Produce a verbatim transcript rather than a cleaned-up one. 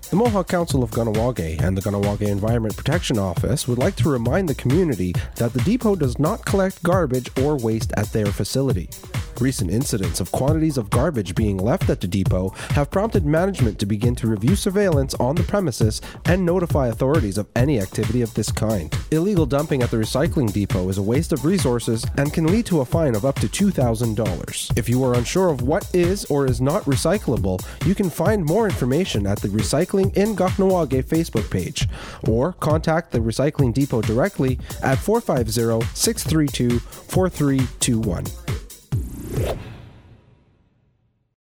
The Mohawk Council of Kahnawake and the Kahnawake Environment Protection Office would like to remind the community that the depot does not collect garbage or waste at their facility. Recent incidents of quantities of garbage being left at the depot have prompted management to begin to review surveillance on the premises and notify authorities of any activity of this kind. Illegal dumping at the recycling depot is a waste of resources and can lead to a fine of up to two thousand dollars. If you are unsure of what is or is not recyclable, you can find more information at the Recycling in Kahnawake Facebook page, or contact the recycling depot directly at four five zero, six three two, four three two one.